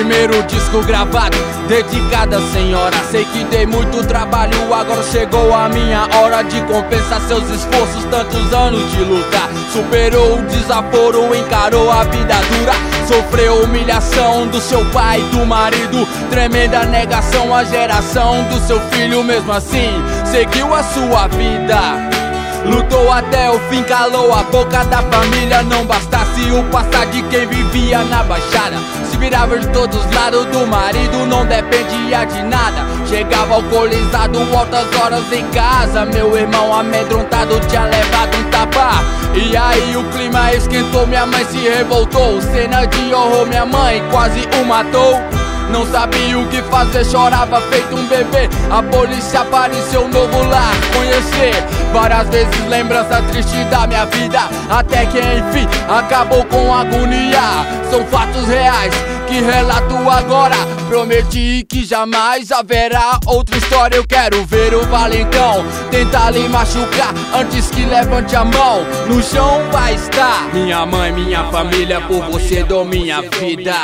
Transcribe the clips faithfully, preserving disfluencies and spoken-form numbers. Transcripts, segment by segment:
primeiro disco gravado, dedicado à senhora. Sei que dei muito trabalho, agora chegou a minha hora de compensar seus esforços, tantos anos de lutar. Superou o desaforo, encarou a vida dura, sofreu humilhação do seu pai e do marido, tremenda negação à geração do seu filho. Mesmo assim, seguiu a sua vida, lutou até o fim, calou a boca da família. Não bastasse o passar de quem vivia na Baixada, se virava de todos os lados do marido, não dependia de nada. Chegava alcoolizado, altas horas em casa. Meu irmão amedrontado tinha levado um tapa, e aí o clima esquentou, minha mãe se revoltou. Cena de horror, minha mãe quase o matou. Não sabia o que fazer, chorava feito um bebê. A polícia apareceu, novo lar conhecer. Várias vezes lembrança triste da minha vida, até que enfim acabou com agonia. São fatos reais que relato agora, prometi que jamais haverá outra história. Eu quero ver o valentão tentar lhe machucar, antes que levante a mão, no chão vai estar. Minha mãe, minha família, por você dou minha vida.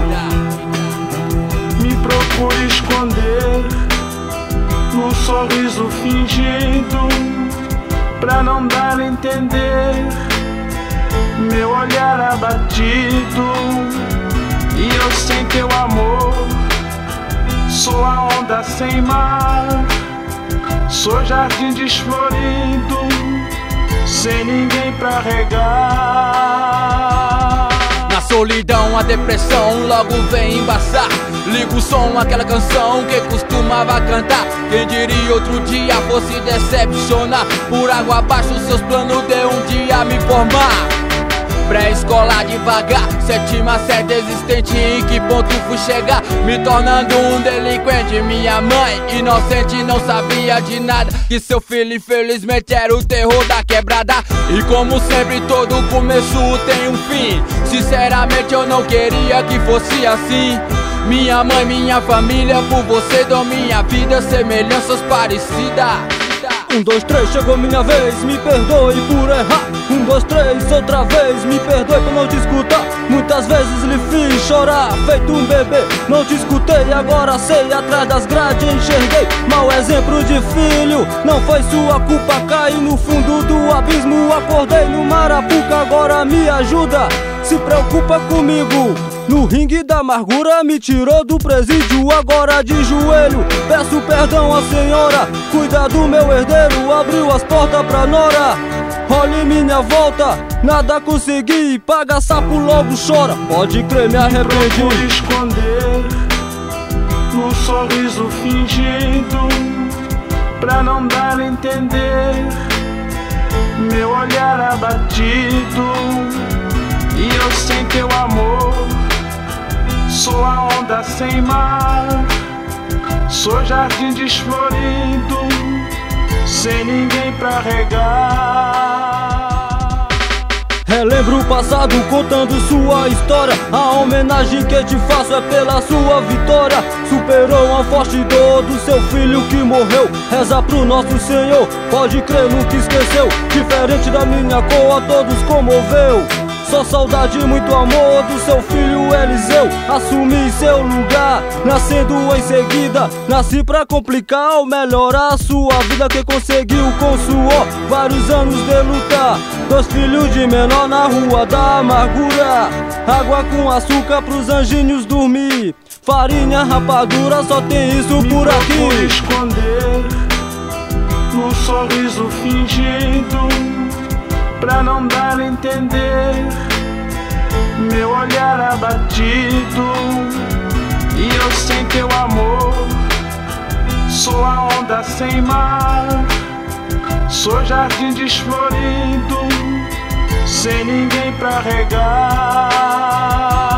Me procure esconder num sorriso fingido, pra não dar a entender meu olhar abatido. E eu sem teu amor sou a onda sem mar, sou jardim desflorido, sem ninguém pra regar. Na solidão a depressão logo vem embaçar. Ligo o som, aquela canção que costumava cantar. Quem diria outro dia fosse decepcionar. Por água abaixo seus planos de um dia me formar. Pré-escola devagar, sétima série existente. Em que ponto fui chegar? Me tornando um delinquente. Minha mãe, inocente, não sabia de nada, que seu filho infelizmente era o terror da quebrada. E como sempre todo começo tem um fim. Sinceramente eu não queria que fosse assim. Minha mãe, minha família, por você dou minha vida, semelhanças parecidas. Um, dois, três, chegou minha vez, me perdoe por errar. Um, dois, três, outra vez, me perdoe por não te escutar. Muitas vezes lhe fiz chorar, feito um bebê. Não te escutei, agora sei, atrás das grades enxerguei. Mau exemplo de filho, não foi sua culpa. Caí no fundo do abismo, acordei no Marapuca. Agora me ajuda, se preocupa comigo. No ringue da amargura me tirou do presídio, agora de joelho peço perdão à senhora. Cuida do meu herdeiro, abriu as portas pra nora. Olhe minha volta, nada consegui, paga sapo logo chora. Pode crer, me arrependi. Procure esconder num sorriso fingido, pra não dar a entender meu olhar abatido. E eu sem teu amor sou a onda sem mar, sou jardim desflorido, sem ninguém pra regar. Relembro o passado contando sua história. A homenagem que te faço é pela sua vitória. Superou a forte dor do seu filho que morreu. Reza pro nosso Senhor, pode crer, nunca esqueceu. Diferente da minha cor, a todos comoveu. Só saudade e muito amor do seu filho Eliseu. Assumi seu lugar, nascendo em seguida. Nasci pra complicar ou melhorar a sua vida, que conseguiu com suor vários anos de lutar. Dois filhos de menor na rua da amargura. Água com açúcar pros anjinhos dormir. Farinha, rapadura, só tem isso por aqui. Por esconder num sorriso fingido, pra não dar a entender meu olhar abatido. E eu sem teu amor sou a onda sem mar, sou jardim desflorido, sem ninguém pra regar.